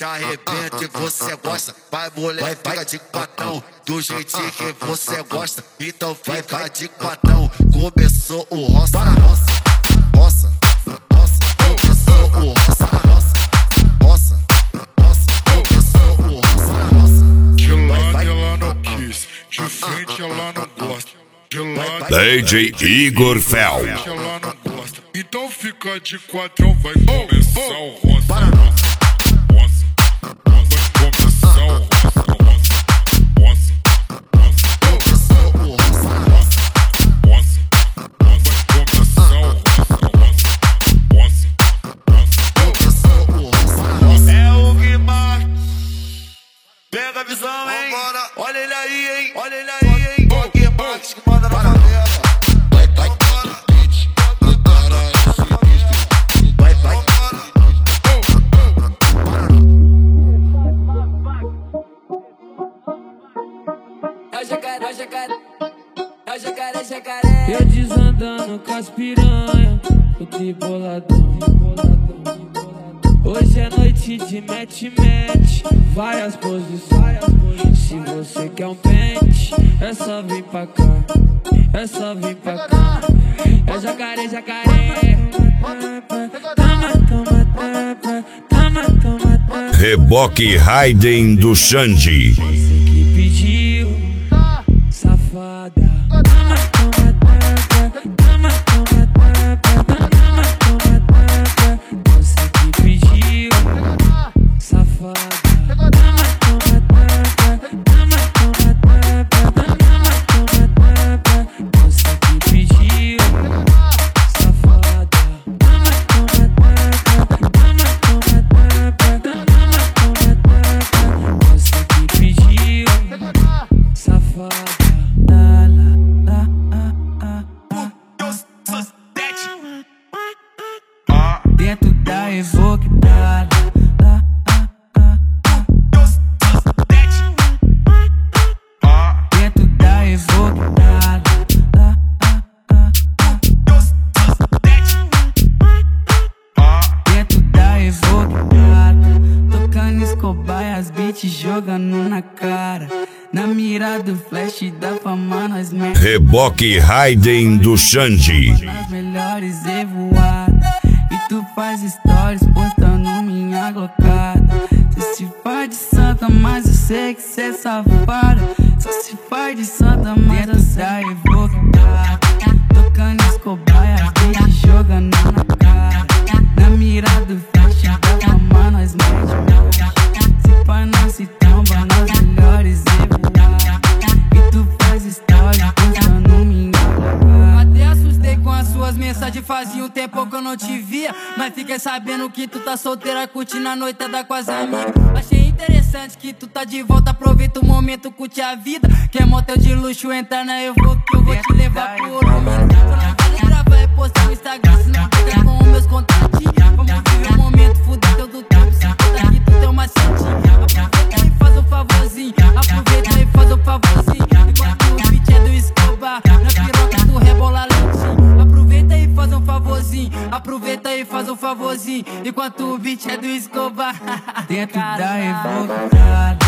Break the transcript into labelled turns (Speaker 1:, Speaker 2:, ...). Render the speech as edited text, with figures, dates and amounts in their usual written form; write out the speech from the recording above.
Speaker 1: te arrebento e você gosta. Vai mulher, fica de quatão, do jeitinho que você gosta. Então fica de quatão. Começou o roça, roça, roça, roça. Começou o roça, roça, roça, roça. Começou o roça, roça.
Speaker 2: De lado ela não quis, de frente ela não gosta. De lado
Speaker 3: DJ Igor Fel.
Speaker 2: ela não gosta. Então fica de quatro, vai começar o roça, roça, roça. Vai começar o roça, roça, roça.
Speaker 1: Começou o roça,
Speaker 2: Roça, roça, vai começar o roça, roça, roça.
Speaker 1: começou o roça, roça.
Speaker 4: É o Guimar. Pega a visão, hein?
Speaker 1: Vambora.
Speaker 4: Olha ele aí, hein? Olha ele aí, hein? O Guimar que manda na favela.
Speaker 1: Vai, vai, vai, vai.
Speaker 5: É o jacaré, jacaré. Eu desandando com as piranha, tô triboladão. Hoje é noite de mete-mete, várias posições. Se você quer um pente, é só vir pra cá, é só vir pra cá. É jacaré, jacaré. Toma, toma, toma, toma, toma, toma.
Speaker 3: Reboque Raiden do Xande.
Speaker 5: Você que pediu, safada. Toma, toma, toma, toma, toma, toma, toma, toma. Você que pediu, safada. Toma, toma, toma, toma, toma, toma, toma. Você que pediu, safada. Toma, toma, toma, toma, toma, você que pediu, safada. Dentro da Evoque, dentro da Evoque, dentro da Evoque, tocando Escobar e as beats jogando na cara. Na mira do flash da fama nós mete
Speaker 3: Reboque Raiden do Xande.
Speaker 5: nas melhores revoadas. E tu faz stories postando minha glocada. Cê se faz de santa, mas eu sei que cê é safada. Só se faz de santa, mas eu sei evocada. Tocando Escobar e as beats jogando na cara. Na mira do flash da fama nós mete. Se pai não se tromba nas melhores revoadas. E tu faz stories postando minha glocada. Até assustei com as suas mensagens, fazia um tempo que eu não te via. Mas fiquei sabendo que tu tá solteira, curtindo a noitada com as amigas. Achei interessante que tu tá de volta, aproveita o momento, curte a vida. Quer motel de luxo, entra na Evoque, que eu vou te levar pro ouro. Só não vale gravar e postar no Instagram, senão pega com os meus contatinhos. Vamos viver o momento, fuder teu do tempo, se conta que tu tem uma santinha. Aproveita e faz um favorzinho, aproveita e faz um favorzinho. Enquanto o beat é do Escobar, na piroca tu rebola lentinho. Aproveita e faz um favorzinho, aproveita e faz um favorzinho. Enquanto o beat é do Escobar. Dentro da Evoque.